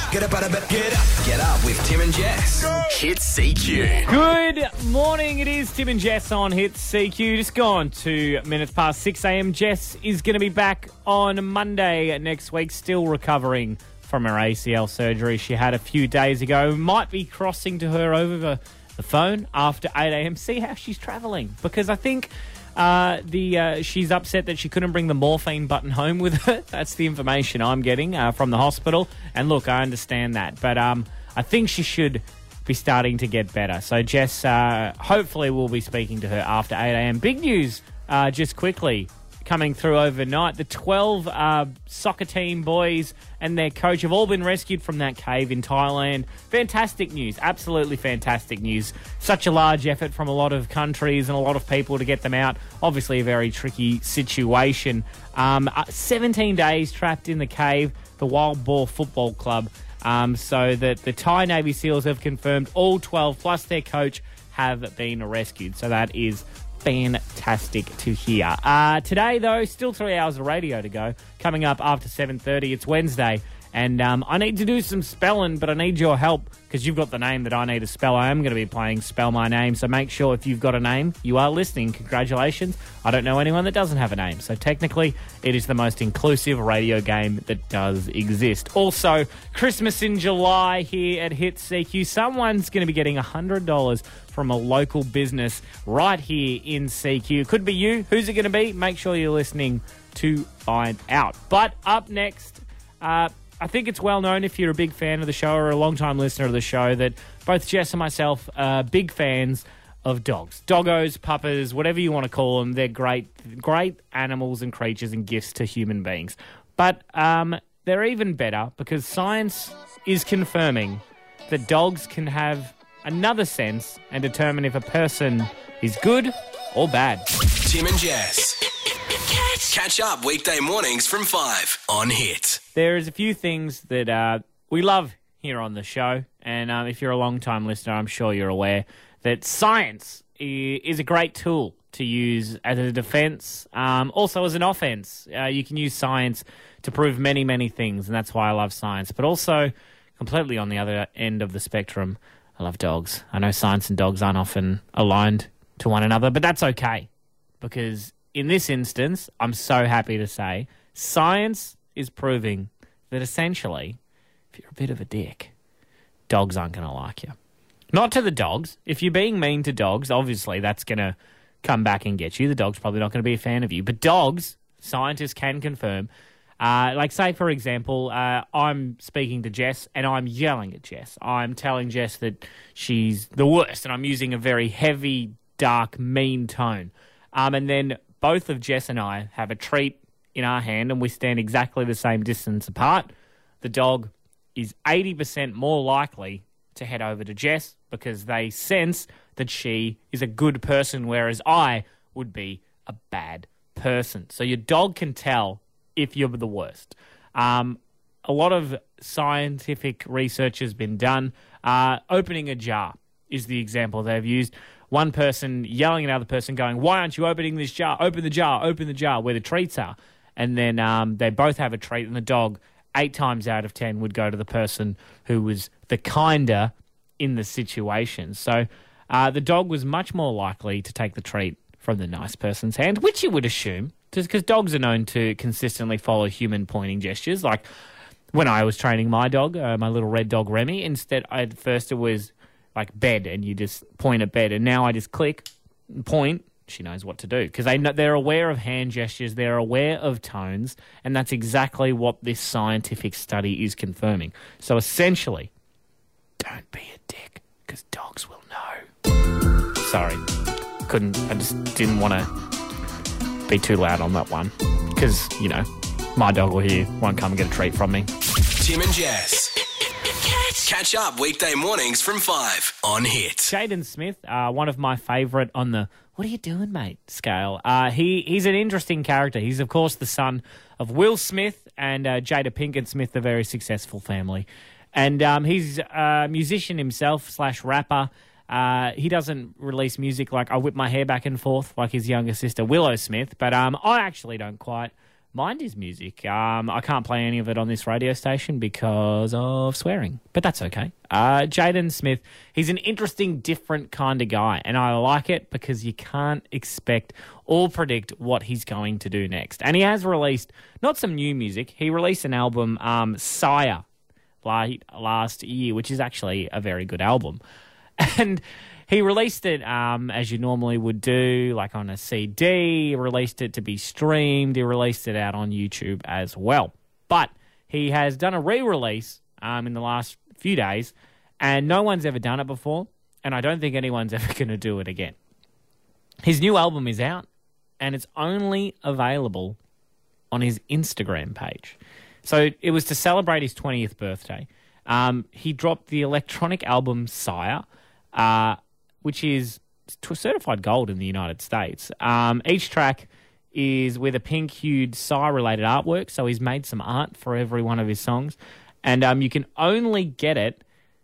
Get up out of bed. Get up. Get up with Tim and Jess. Hit CQ. Good morning. It is Tim and Jess on Hits CQ. Just gone 2 minutes past 6 a.m. Jess is going to be back on Monday next week, still recovering from her ACL surgery she had a few days ago. Might be crossing to her over the phone after 8 a.m. See how she's travelling, because I think she's upset that she couldn't bring the morphine button home with her. That's the information I'm getting from the hospital. And look, I understand that, but I think she should be starting to get better. So Jess, hopefully we'll be speaking to her after 8 a.m. Big news, just quickly, coming through overnight. The 12 soccer team boys and their coach have all been rescued from that cave in Thailand. Fantastic news. Absolutely fantastic news. Such a large effort from a lot of countries and a lot of people to get them out. Obviously a very tricky situation. 17 days trapped in the cave, the Wild Boar Football Club. So that the Thai Navy SEALs have confirmed all 12 plus their coach have been rescued. So that is fantastic to hear. Today, though, still 3 hours of radio to go. Coming up after 7:30, it's Wednesday, and I need to do some spelling, but I need your help because you've got the name that I need to spell. I am going to be playing Spell My Name, so make sure if you've got a name, you are listening. Congratulations. I don't know anyone that doesn't have a name, so technically it is the most inclusive radio game that does exist. Also, Christmas in July here at Hit CQ. Someone's going to be getting $100 from a local business right here in CQ. Could be you. Who's it going to be? Make sure you're listening to find out. But up next, I think it's well known if you're a big fan of the show or a long-time listener of the show that both Jess and myself are big fans of dogs. Doggos, puppers, whatever you want to call them. They're great animals and creatures and gifts to human beings. But they're even better because science is confirming that dogs can have another sense and determine if a person is good or bad. Tim and Jess. Catch up weekday mornings from 5 on Hit. There's a few things that we love here on the show, and if you're a long-time listener, I'm sure you're aware that science is a great tool to use as a defense, also as an offense. You can use science to prove many, many things, and that's why I love science. But also, completely on the other end of the spectrum, I love dogs. I know science and dogs aren't often aligned to one another, but that's okay, because in this instance, I'm so happy to say, science is proving that essentially, if you're a bit of a dick, dogs aren't going to like you. Not to the dogs. If you're being mean to dogs, obviously that's going to come back and get you. The dog's probably not going to be a fan of you. But dogs, scientists can confirm, like say, for example, I'm speaking to Jess and I'm yelling at Jess. I'm telling Jess that she's the worst and I'm using a very heavy, dark, mean tone. And then both of Jess and I have a treat in our hand and we stand exactly the same distance apart. The dog is 80% more likely to head over to Jess because they sense that she is a good person, whereas I would be a bad person. So your dog can tell if you're the worst. A lot of scientific research has been done. Opening a jar is the example they've used. One person yelling at another person going, "Why aren't you opening this jar? Open the jar where the treats are." And then they both have a treat, and the dog, 8 times out of 10, would go to the person who was the kinder in the situation. So the dog was much more likely to take the treat from the nice person's hand, which you would assume, just because dogs are known to consistently follow human pointing gestures. Like when I was training my dog, my little red dog Remy, instead at first it was like bed, and you just point at bed, and now I just click, point, she knows what to do, because they're aware of hand gestures, they're aware of tones, and that's exactly what this scientific study is confirming. So essentially, don't be a dick, because dogs will know. Sorry, I just didn't want to be too loud on that one, because, you know, my dog will hear, won't come and get a treat from me. Tim and Jess. Catch up weekday mornings from 5 on Hit. Jaden Smith, one of my favourite on the "what are you doing, mate" scale. He's an interesting character. He's, of course, the son of Will Smith and Jada Pinkett Smith, a very successful family. And he's a musician himself / rapper. He doesn't release music like "I Whip My Hair Back and Forth" like his younger sister Willow Smith, but I actually don't quite mind his music. I can't play any of it on this radio station because of swearing, but that's okay. Jaden Smith, he's an interesting, different kind of guy, and I like it because you can't expect or predict what he's going to do next. And he has released not some new music. He released an album, Sire, last year, which is actually a very good album. And he released it as you normally would do, like on a CD. He released it to be streamed. He released it out on YouTube as well. But he has done a re-release in the last few days, and no one's ever done it before, and I don't think anyone's ever going to do it again. His new album is out, and it's only available on his Instagram page. So it was to celebrate his 20th birthday. He dropped the electronic album Sire, which is certified gold in the United States. Each track is with a pink-hued Sire-related artwork, so he's made some art for every one of his songs. And you can only get it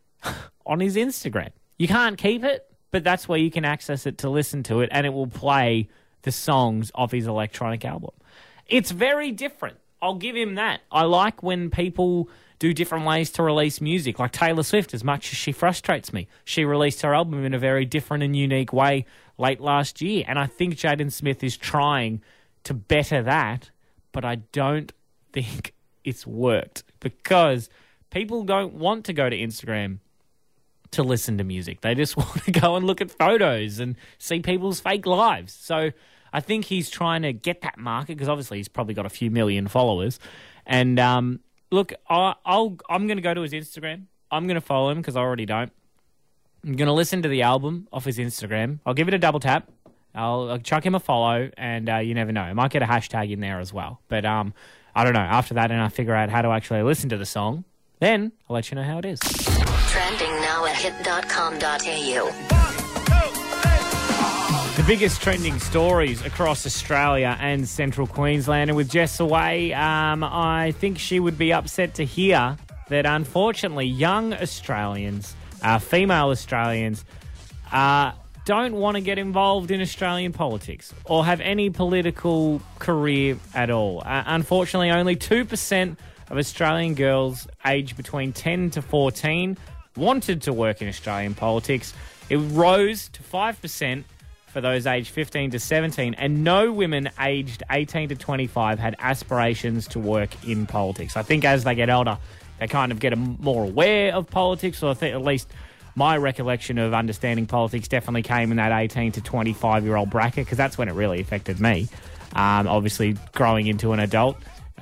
on his Instagram. You can't keep it, but that's where you can access it to listen to it, and it will play the songs of his electronic album. It's very different. I'll give him that. I like when people do different ways to release music, like Taylor Swift, as much as she frustrates me. She released her album in a very different and unique way late last year, and I think Jaden Smith is trying to better that, but I don't think it's worked because people don't want to go to Instagram to listen to music. They just want to go and look at photos and see people's fake lives. So I think he's trying to get that market because obviously he's probably got a few million followers. And look, I'm going to go to his Instagram. I'm going to follow him because I already don't. I'm going to listen to the album off his Instagram. I'll give it a double tap. I'll chuck him a follow, and you never know. I might get a hashtag in there as well. But I don't know. After that, and I figure out how to actually listen to the song, then I'll let you know how it is. Trending now at hit.com.au. The biggest trending stories across Australia and central Queensland. And with Jess away, I think she would be upset to hear that unfortunately young Australians, female Australians, don't want to get involved in Australian politics or have any political career at all. Unfortunately, only 2% of Australian girls aged between 10 to 14 wanted to work in Australian politics. It rose to 5% for those aged 15 to 17, and no women aged 18 to 25 had aspirations to work in politics. I think as they get older, they kind of get more aware of politics, or I think at least my recollection of understanding politics definitely came in that 18 to 25-year-old bracket, because that's when it really affected me. Obviously, growing into an adult,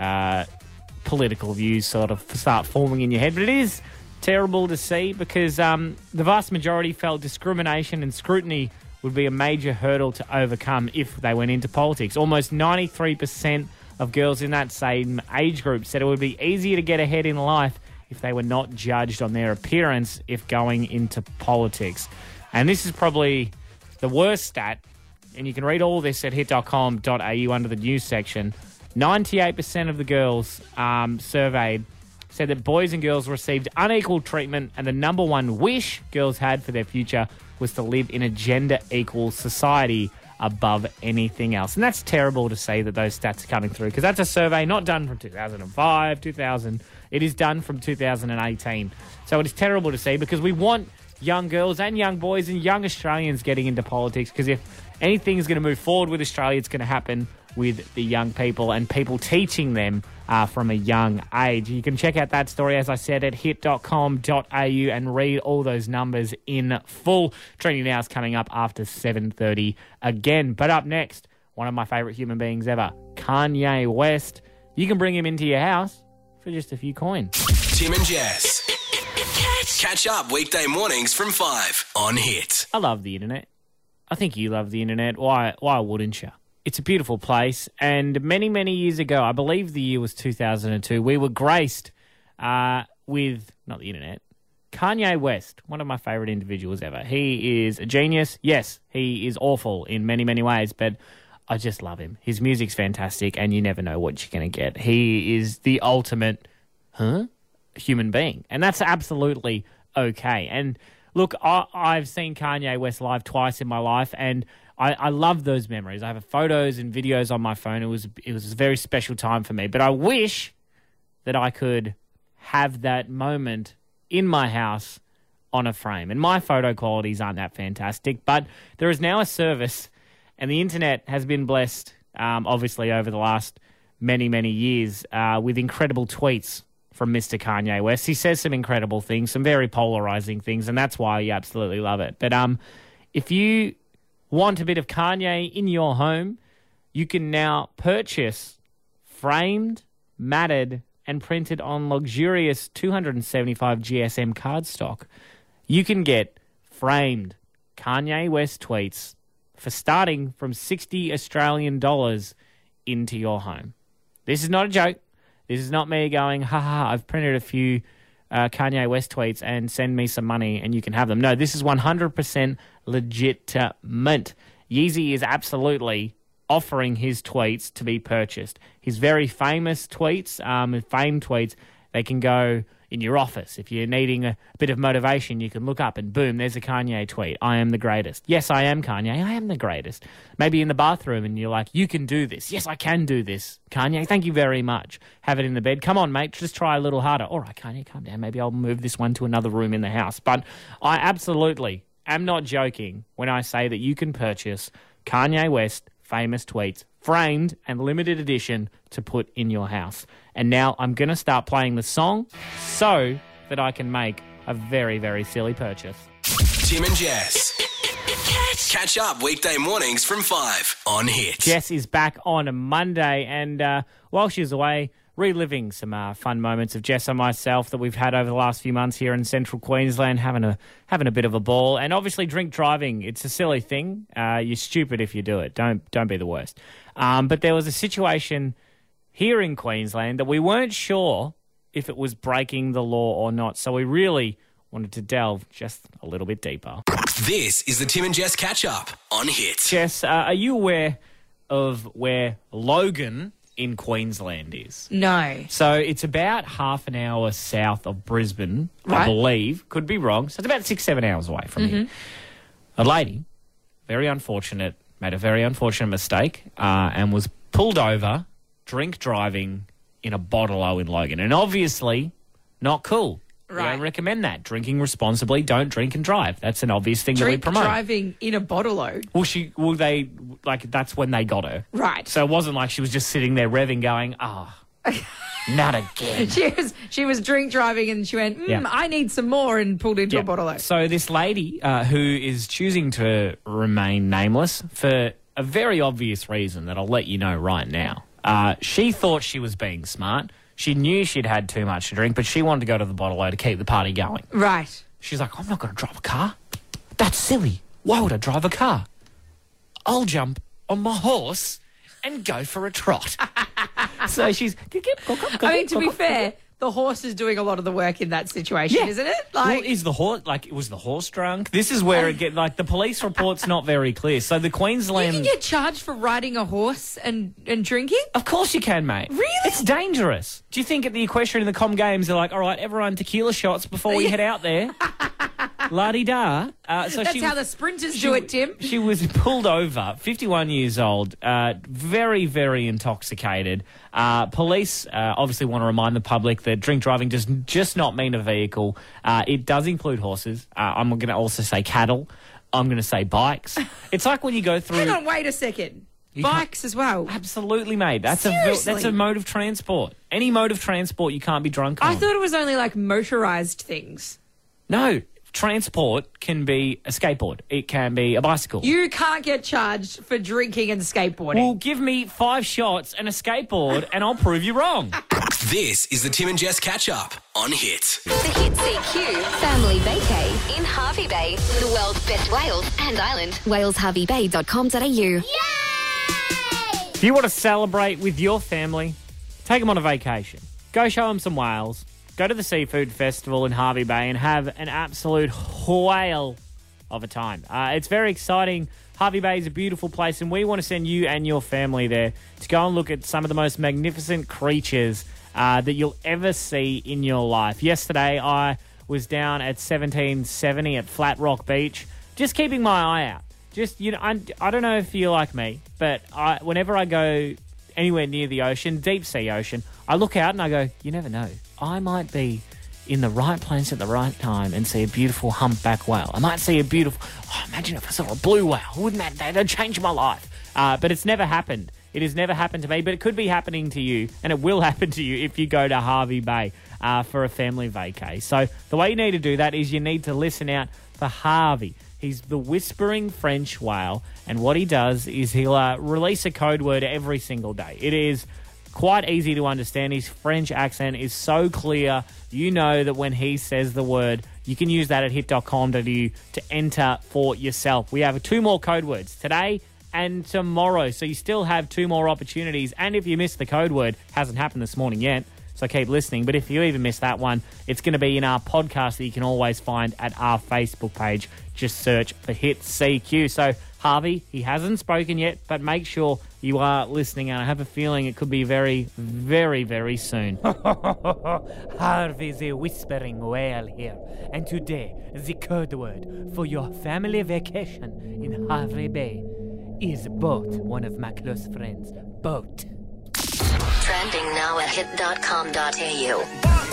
political views sort of start forming in your head. But it is terrible to see because the vast majority felt discrimination and scrutiny would be a major hurdle to overcome if they went into politics. Almost 93% of girls in that same age group said it would be easier to get ahead in life if they were not judged on their appearance if going into politics. And this is probably the worst stat, and you can read all this at hit.com.au under the news section. 98% of the girls surveyed said that boys and girls received unequal treatment, and the number one wish girls had for their future was to live in a gender-equal society above anything else. And that's terrible to see that those stats are coming through, because that's a survey not done from 2005, 2000. It is done from 2018. So it is terrible to see, because we want young girls and young boys and young Australians getting into politics, because if anything is going to move forward with Australia, it's going to happen with the young people and people teaching them from a young age. You can check out that story, as I said, at hit.com.au and read all those numbers in full. Trending Now is coming up after 7:30 again. But up next, one of my favourite human beings ever, Kanye West. You can bring him into your house for just a few coins. Tim and Jess. Catch up weekday mornings from 5 on Hit. I love the internet. I think you love the internet. Why wouldn't you? It's a beautiful place, and many, many years ago, I believe the year was 2002, we were graced with, not the internet, Kanye West, one of my favourite individuals ever. He is a genius. Yes, he is awful in many, many ways, but I just love him. His music's fantastic, and you never know what you're going to get. He is the ultimate, human being, and that's absolutely okay. And look, I've seen Kanye West live twice in my life, and I love those memories. I have photos and videos on my phone. It was a very special time for me. But I wish that I could have that moment in my house on a frame. And my photo qualities aren't that fantastic, but there is now a service, and the internet has been blessed, obviously, over the last many, many years with incredible tweets from Mr. Kanye West. He says some incredible things, some very polarizing things, and that's why you absolutely love it. But if you want a bit of Kanye in your home, you can now purchase framed, matted, and printed on luxurious 275 GSM cardstock. You can get framed Kanye West tweets for starting from $60 Australian into your home. This is not a joke. This is not me going, I've printed a few Kanye West tweets and send me some money and you can have them. No, this is 100% legitimate. Yeezy is absolutely offering his tweets to be purchased. His very famous tweets, famed tweets, they can go in your office. If you're needing a bit of motivation, you can look up and boom, there's a Kanye tweet. I am the greatest. Yes, I am Kanye. I am the greatest. Maybe in the bathroom and you're like, you can do this. Yes, I can do this. Kanye, thank you very much. Have it in the bed. Come on, mate, just try a little harder. All right, Kanye, calm down. Maybe I'll move this one to another room in the house. But I absolutely am not joking when I say that you can purchase Kanye West famous tweets, framed and limited edition to put in your house. And now I'm going to start playing the song so that I can make a very, very silly purchase. Tim and Jess. Catch up weekday mornings from 5 on Hit. Jess is back on a Monday, and while she's away, reliving some fun moments of Jess and myself that we've had over the last few months here in central Queensland, having a bit of a ball. And obviously drink driving, it's a silly thing. You're stupid if you do it. Don't be the worst. But there was a situation here in Queensland that we weren't sure if it was breaking the law or not. So we really wanted to delve just a little bit deeper. This is the Tim and Jess catch up on Hit. Jess, are you aware of where Logan in Queensland is? No. So it's about half an hour south of Brisbane, I believe. Could be wrong. So it's about 6-7 hours away from here. A lady, very unfortunate, made a very unfortunate mistake and was pulled over drink driving in a bottle-o in Logan. And obviously not cool. Right. We don't recommend that. Drinking responsibly, don't drink and drive. That's an obvious thing that we promote. Driving in a bottle-o? That's when they got her. Right. So it wasn't like she was just sitting there revving going, not again. She was drink driving and she went, I need some more, and pulled into a bottle-o. So this lady who is choosing to remain nameless for a very obvious reason that I'll let you know right now. She thought she was being smart. She knew she'd had too much to drink, but she wanted to go to the bottle-o to keep the party going. Right. She's like, I'm not going to drive a car. That's silly. Why would I drive a car? I'll jump on my horse and go for a trot. So she's... to be fair, the horse is doing a lot of the work in that situation, isn't it? Was the horse drunk? This is where the police report's not very clear. So the Queensland... You can get charged for riding a horse and drinking? Of course you can, mate. Really? It's dangerous. Do you think at the Equestrian and the Com Games they're like, all right, everyone tequila shots before we head out there? La-di-da. That's how the sprinters do it, Tim. She was pulled over, 51 years old, very, very intoxicated. Police obviously want to remind the public that drink driving does just not mean a vehicle. It does include horses. I'm going to also say cattle. I'm going to say bikes. It's like when you go through... Hang on, wait a second. Bikes as well? Absolutely, mate. That's a mode of transport. Any mode of transport you can't be drunk on. I thought it was only like motorised things. No. Transport can be a skateboard. It can be a bicycle. You can't get charged for drinking and skateboarding. Well, give me 5 shots and a skateboard and I'll prove you wrong. This is the Tim and Jess catch up on Hit. The Hit CQ Family Vacay in Harvey Bay, the world's best Wales and island. WalesHarveyBay.com.au. If you want to celebrate with your family, take them on a vacation. Go show them some whales. Go to the Seafood Festival in Harvey Bay and have an absolute whale of a time. It's very exciting. Harvey Bay is a beautiful place, and we want to send you and your family there to go and look at some of the most magnificent creatures that you'll ever see in your life. Yesterday, I was down at 1770 at Flat Rock Beach, just keeping my eye out just, I don't know if you're like me, but whenever I go anywhere near the ocean, deep sea ocean, I look out and I go, you never know. I might be in the right place at the right time and see a beautiful humpback whale. I might see a beautiful... imagine if I saw a blue whale. Wouldn't that'd change my life? But it's never happened. It has never happened to me, but it could be happening to you, and it will happen to you if you go to Harvey Bay for a family vacay. So the way you need to do that is you need to listen out for Harvey. He's the whispering French whale, and what he does is he'll release a code word every single day. It is quite easy to understand. His French accent is so clear. You know that when he says the word, you can use that at hit.com.au to enter for yourself. We have 2 more code words today and tomorrow, so you still have 2 more opportunities. And if you missed the code word, hasn't happened this morning yet, so keep listening. But if you even missed that one, it's going to be in our podcast that you can always find at our Facebook page. Just search for Hit CQ. So Harvey, he hasn't spoken yet, but make sure you are listening. And I have a feeling it could be very, very, very soon. Harvey the whispering whale here. And today, the code word for your family vacation in Harvey Bay is boat. One of my close friends, boat. Trending now at hit.com.au.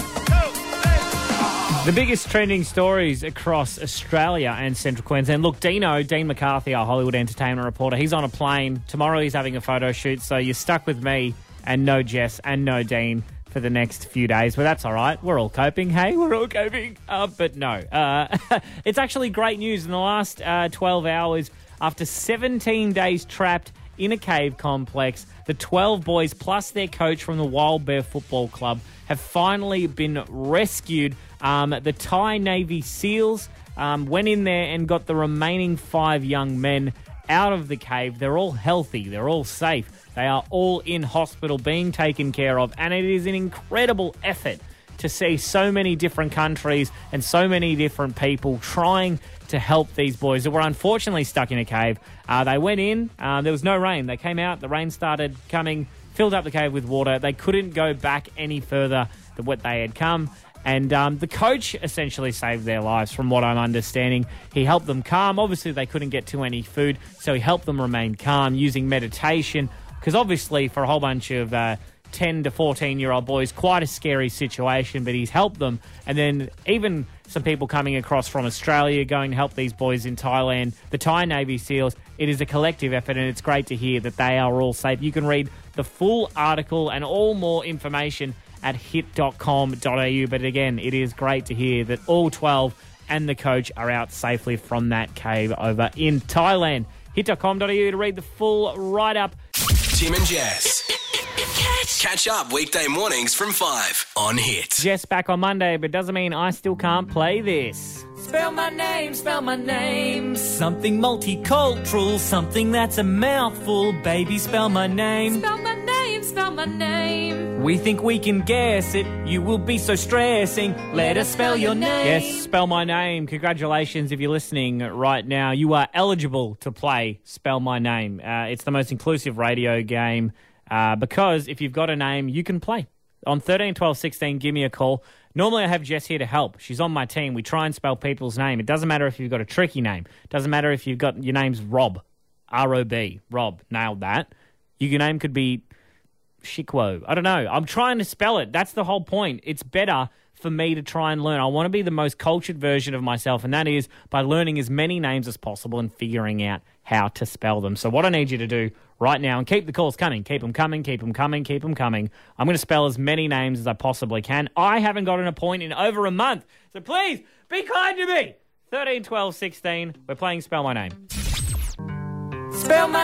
The biggest trending stories across Australia and Central Queensland. Look, Dean McCarthy, our Hollywood entertainment reporter, he's on a plane. Tomorrow he's having a photo shoot, so you're stuck with me and no Jess and no Dean for the next few days. But that's all right. We're all coping. Hey, we're all coping. But no. It's actually great news. In the last 12 hours, after 17 days trapped in a cave complex, the 12 boys plus their coach from the Wild Bear Football Club have finally been rescued. The Thai Navy SEALs went in there and got the remaining 5 young men out of the cave. They're all healthy. They're all safe. They are all in hospital being taken care of. And it is an incredible effort to see so many different countries and so many different people trying to help these boys that were unfortunately stuck in a cave. They went in. There was no rain. They came out. The rain started coming, filled up the cave with water. They couldn't go back any further than what they had come. And the coach essentially saved their lives, from what I'm understanding. He helped them calm. Obviously, they couldn't get to any food, so he helped them remain calm using meditation. Because obviously, for a whole bunch of 10 to 14-year-old boys, quite a scary situation, but he's helped them. And then even some people coming across from Australia going to help these boys in Thailand, the Thai Navy SEALs. It is a collective effort, and it's great to hear that they are all safe. You can read the full article and all more information at hit.com.au. But again, it is great to hear that all 12 and the coach are out safely from that cave over in Thailand. Hit.com.au to read the full write-up. Tim and Jess. Catch up weekday mornings from 5 on Hit. Jess back on Monday, but doesn't mean I still can't play this. Spell my name, something multicultural, something that's a mouthful, baby, spell my name. Spell my name. We think we can guess it, you will be so stressing, let us spell your name. Yes, spell my name. Congratulations if you're listening right now. You are eligible to play Spell My Name. It's the most inclusive radio game because if you've got a name, you can play. On 13 12 16, give me a call. Normally I have Jess here to help. She's on my team. We try and spell people's name. It doesn't matter if you've got a tricky name. It doesn't matter if you've got your name's Rob. R-O-B. Rob. Nailed that. Your name could be Shikwo. I don't know. I'm trying to spell it. That's the whole point. It's better for me to try and learn. I want to be the most cultured version of myself, and that is by learning as many names as possible and figuring out how to spell them. So what I need you to do right now, and keep the calls coming. Keep them coming, keep them coming, keep them coming. I'm going to spell as many names as I possibly can. I haven't gotten a point in over a month, so please be kind to me. 13, 12, 16. We're playing Spell My Name. Spell my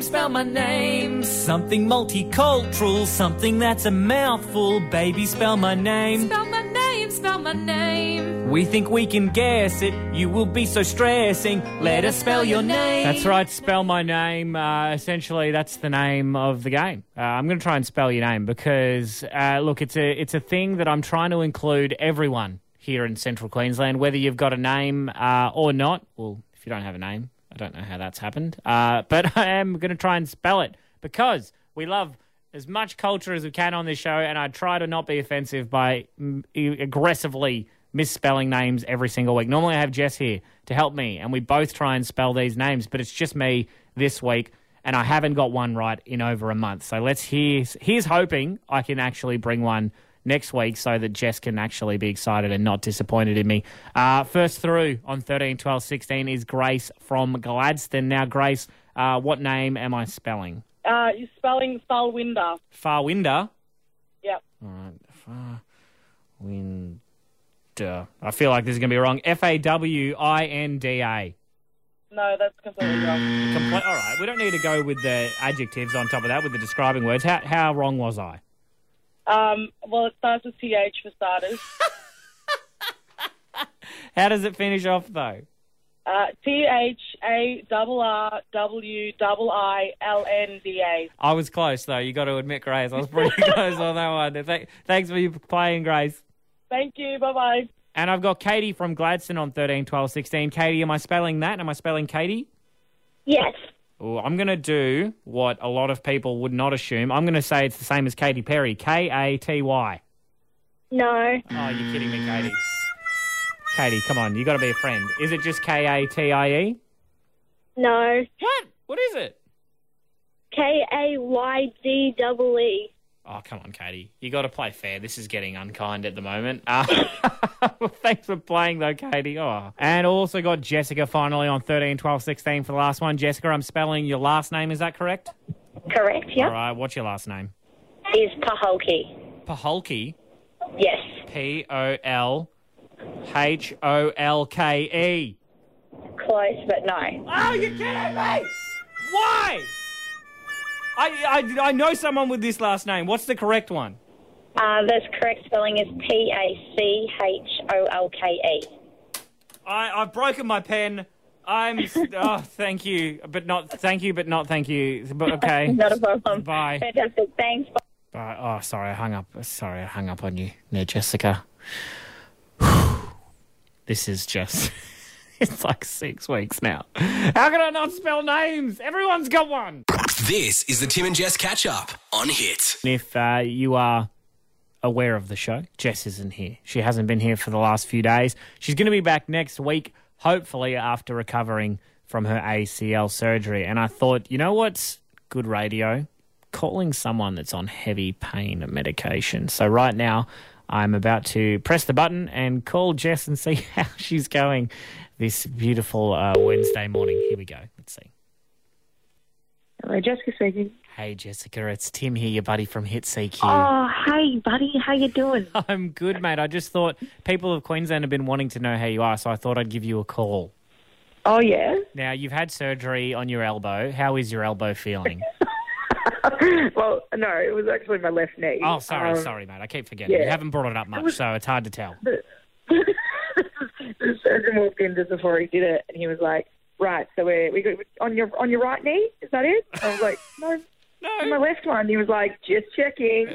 name, something multicultural, something that's a mouthful, baby, spell my name. Spell my name. We think we can guess it, you will be so stressing, let us spell your name. That's right, Spell My Name. Essentially, that's the name of the game. I'm going to try and spell your name because, look, it's a thing that I'm trying to include everyone here in Central Queensland, whether you've got a name or not. Well, if you don't have a name, I don't know how that's happened. But I am going to try and spell it because we love as much culture as we can on this show, and I try to not be offensive by aggressively misspelling names every single week. Normally I have Jess here to help me, and we both try and spell these names, but it's just me this week, and I haven't got one right in over a month. So here's hoping I can actually bring one next week so that Jess can actually be excited and not disappointed in me. First through on 13, 12, 16 is Grace from Gladstone. Now, Grace, what name am I spelling? You're spelling Farwinder. Farwinder? Yep. All right. Farwinder. I feel like this is going to be wrong. Fawinda. No, that's completely wrong. All right. We don't need to go with the adjectives on top of that, with the describing words. How wrong was I? Well, it starts with TH for starters. How does it finish off, though? THARRWIILNDA. I was close, though. You got to admit, Grace. I was pretty close on that one. Thanks for you playing, Grace. Thank you. Bye-bye. And I've got Katie from Gladstone on 13, 12, 16. Katie, am I spelling that? Am I spelling Katie? Yes. Ooh, I'm going to do what a lot of people would not assume. I'm going to say it's the same as Katy Perry. Katy. No. Oh, you're kidding me, Katie. Katie, come on. You got to be a friend. Is it just Katie? No. What? What is it? Kayydee. Oh, come on, Katie. You got to play fair. This is getting unkind at the moment. Thanks for playing, though, Katie. Oh. And also got Jessica finally on 13, 12, 16 for the last one. Jessica, I'm spelling your last name. Is that correct? Correct, yep. All right. What's your last name? Is Paholke. Paholke? Yes. Polholke. Close, but no. Oh, you're kidding me! Why? I know someone with this last name. What's the correct one? The correct spelling is Pacholke. I've broken my pen. Thank you, but not thank you, but not thank you. But okay. Not a problem. Bye. Fantastic. Thanks. Bye. Oh, sorry, I hung up. Sorry, I hung up on you there, Jessica. This is just... It's like 6 weeks now. How can I not spell names? Everyone's got one. This is the Tim and Jess catch-up on Hit. If you are aware of the show, Jess isn't here. She hasn't been here for the last few days. She's going to be back next week, hopefully after recovering from her ACL surgery. And I thought, you know what's good radio? Calling someone that's on heavy pain medication. So right now, I'm about to press the button and call Jess and see how she's going this beautiful Wednesday morning. Here we go. Let's see. Hello, Jessica speaking. Hey, Jessica. It's Tim here, your buddy from Hit CQ. Oh, hey, buddy. How you doing? I'm good, mate. I just thought people of Queensland have been wanting to know how you are, so I thought I'd give you a call. Oh, yeah? Now, you've had surgery on your elbow. How is your elbow feeling? Well, no, it was actually my left knee. Oh, sorry, mate. I keep forgetting. Yeah. You haven't brought it up much, so it's hard to tell. The surgeon walked in just before he did it, and he was like, "Right, so we got on your right knee. Is that it?" I was like, "No, my left one." He was like, "Just checking."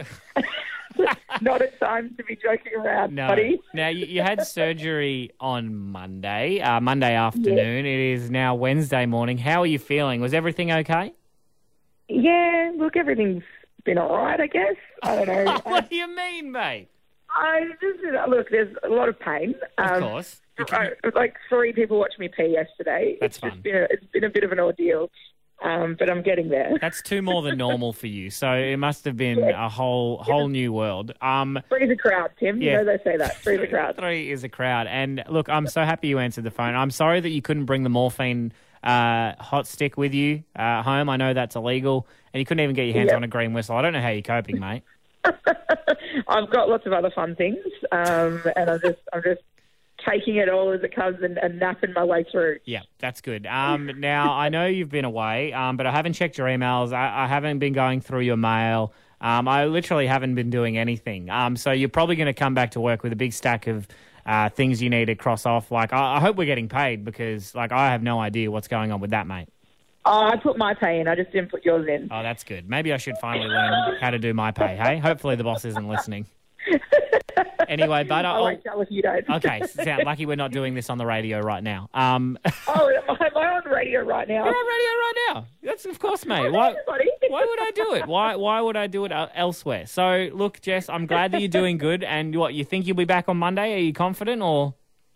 Not a time to be joking around, buddy. Now, you had surgery on Monday afternoon. Yeah. It is now Wednesday morning. How are you feeling? Was everything okay? Yeah, look, everything's been all right, I guess. I don't know. What do you mean, mate? Look, there's a lot of pain. Of course. Like 3 people watched me pee yesterday. That's fun. It's been a bit of an ordeal, but I'm getting there. That's 2 more than normal for you, so it must have been a whole new world. 3 is a crowd, Tim. Yeah. You know they say that. 3 is a crowd. 3 is a crowd. And look, I'm so happy you answered the phone. I'm sorry that you couldn't bring the morphine hot stick with you home. I know that's illegal, and you couldn't even get your hands on a green whistle. I don't know how you're coping, mate. I've got lots of other fun things, and I'm just taking it all as it comes and napping my way through. Yeah, that's good. Now, I know you've been away, but I haven't checked your emails. I haven't been going through your mail. I literally haven't been doing anything. So you're probably going to come back to work with a big stack of things you need to cross off. Like, I hope we're getting paid because, like, I have no idea what's going on with that, mate. Oh, I put my pay in. I just didn't put yours in. Oh, that's good. Maybe I should finally learn how to do my pay, hey? Hopefully the boss isn't listening. Anyway, but I won't tell if you don't. Okay, sound lucky we're not doing this on the radio right now. Oh, am I on the radio right now? You're on radio right now. That's of course, mate. Why would I do it? Why would I do it elsewhere? So, look, Jess, I'm glad that you're doing good. And what, you think you'll be back on Monday? Are you confident or?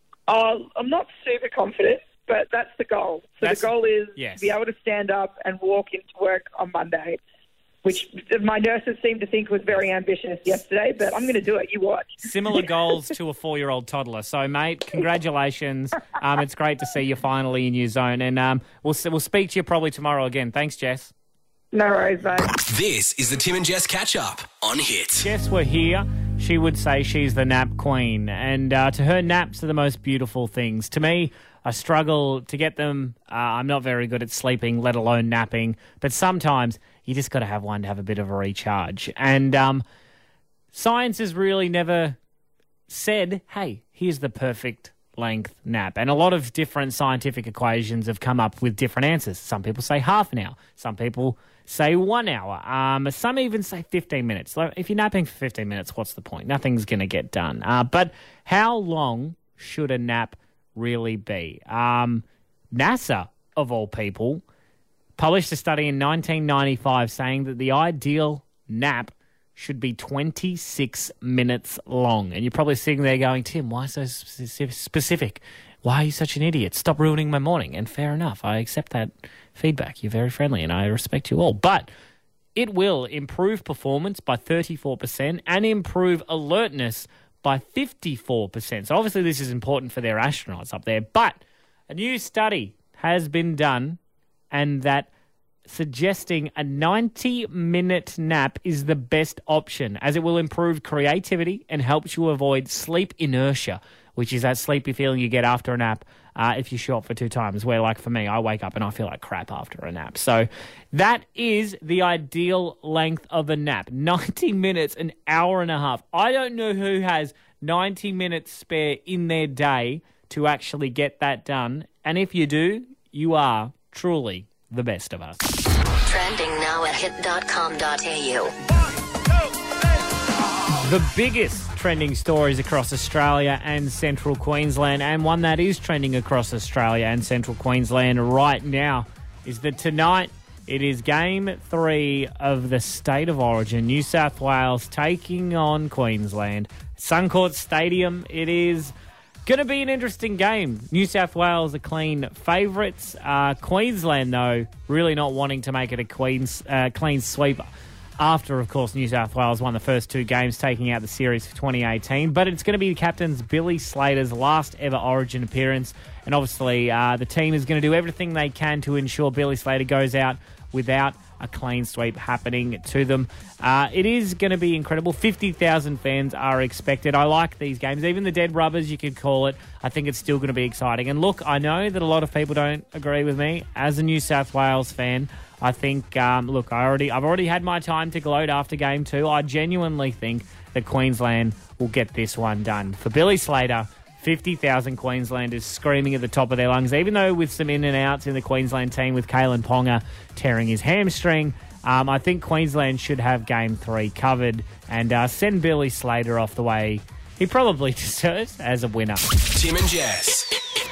I'm not super confident, but that's the goal. So the goal is to be able to stand up and walk into work on Monday, which my nurses seem to think was very ambitious yesterday, but I'm going to do it. You watch. Similar goals to a 4-year-old toddler. So, mate, congratulations. It's great to see you finally in your zone. And we'll speak to you probably tomorrow again. Thanks, Jess. No worries, mate. This is the Tim and Jess catch-up on Hit. Jess were here, she would say she's the nap queen. And to her, naps are the most beautiful things. To me, I struggle to get them. I'm not very good at sleeping, let alone napping. But sometimes you just got to have one to have a bit of a recharge. And science has really never said, hey, here's the perfect length nap. And a lot of different scientific equations have come up with different answers. Some people say half an hour. Some people say 1 hour. Some even say 15 minutes. So if you're napping for 15 minutes, what's the point? Nothing's going to get done. But how long should a nap really be? NASA, of all people, published a study in 1995 saying that the ideal nap should be 26 minutes long. And you're probably sitting there going, Tim, why so specific? Why are you such an idiot? Stop ruining my morning. And fair enough. I accept that feedback. You're very friendly and I respect you all. But it will improve performance by 34% and improve alertness by 54%. So obviously this is important for their astronauts up there. But a new study has been done and that suggesting a 90-minute nap is the best option as it will improve creativity and helps you avoid sleep inertia, which is that sleepy feeling you get after a nap if you're short for 2 times, where, like for me, I wake up and I feel like crap after a nap. So that is the ideal length of a nap, 90 minutes, an hour and a half. I don't know who has 90 minutes spare in their day to actually get that done. And if you do, you are truly the best of us. Trending now at hit.com.au. The biggest trending stories across Australia and Central Queensland, and one that is trending across Australia and Central Queensland right now, is that tonight it is Game 3 of the State of Origin, New South Wales taking on Queensland. Suncorp Stadium, it is going to be an interesting game. New South Wales are clean favourites. Queensland, though, really not wanting to make it a clean sweep after, of course, New South Wales won the first 2 games, taking out the series for 2018. But it's going to be the captain's Billy Slater's last ever Origin appearance. And obviously, the team is going to do everything they can to ensure Billy Slater goes out without a clean sweep happening to them. It is going to be incredible. 50,000 fans are expected. I like these games. Even the dead rubbers, you could call it. I think it's still going to be exciting. And look, I know that a lot of people don't agree with me. As a New South Wales fan, I think, I've already had my time to gloat after Game 2. I genuinely think that Queensland will get this one done. For Billy Slater, 50,000 Queenslanders screaming at the top of their lungs, even though with some in and outs in the Queensland team with Kalen Ponga tearing his hamstring. I think Queensland should have Game 3 covered and send Billy Slater off the way he probably deserves as a winner. Tim and Jess.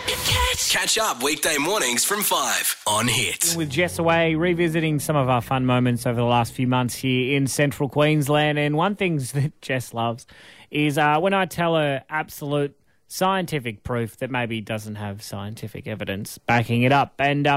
Catch up weekday mornings from 5 on Hit. With Jess away, revisiting some of our fun moments over the last few months here in Central Queensland. And one thing that Jess loves is when I tell her absolute scientific proof that maybe doesn't have scientific evidence backing it up. And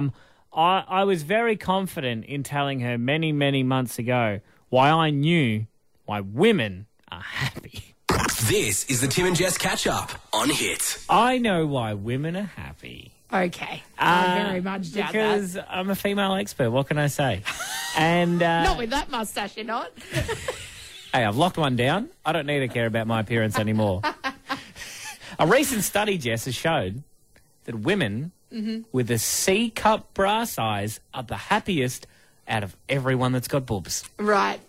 I was very confident in telling her many, many months ago why I knew why women are happy. This is the Tim and Jess catch-up on Hit. I know why women are happy. Okay. I very much doubt because that. I'm a female expert. What can I say? And not with that mustache, you're not. Hey, I've locked one down. I don't need to care about my appearance anymore. A recent study, Jess, has showed that women with a C-cup bra size are the happiest out of everyone that's got boobs. Right.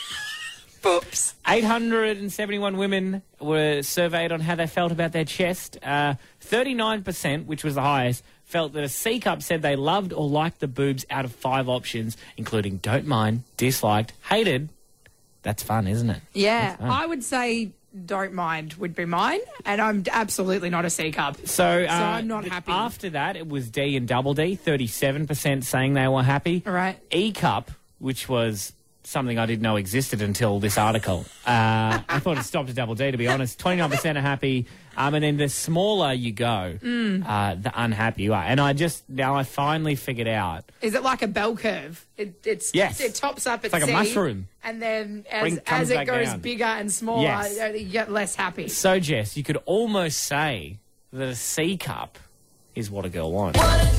Boobs. 871 women were surveyed on how they felt about their chest. 39%, which was the highest, felt that a C-cup said they loved or liked the boobs out of 5 options, including don't mind, disliked, hated. That's fun, isn't it? Yeah, I would say don't mind would be mine, and I'm absolutely not a C-cup. So I'm not happy. After that, it was D and double D, 37% saying they were happy. All right. E-cup, which was something I didn't know existed until this article. I thought it stopped at double D, to be honest. 29% are happy. And then the smaller you go, the unhappy you are. And I finally figured out. Is it like a bell curve? Yes. It tops up at it's like C, a mushroom. And then Comes as it back goes down. bigger and smaller, you get less happy. So, Jess, you could almost say that a C cup is what a girl wants.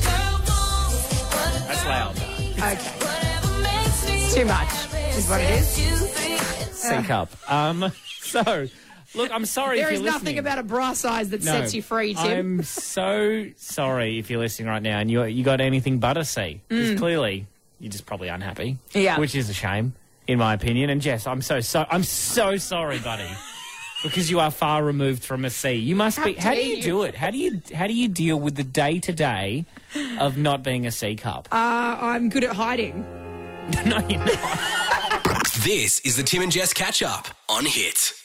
That's loud. Okay. Too much is what it is. C cup. So, look, I'm sorry There if is you're nothing listening. about a bra size that No, sets you free, Tim. I'm so sorry if you're listening right now and you got anything but a C. Because clearly you're just probably unhappy. Yeah. Which is a shame, in my opinion. And Jess, I'm so sorry, buddy. Because you are far removed from a C. You must be. How do you do it? How do you deal with the day-to-day of not being a C cup? I'm good at hiding. No, you're not. This is the Tim and Jess catch up on Hit.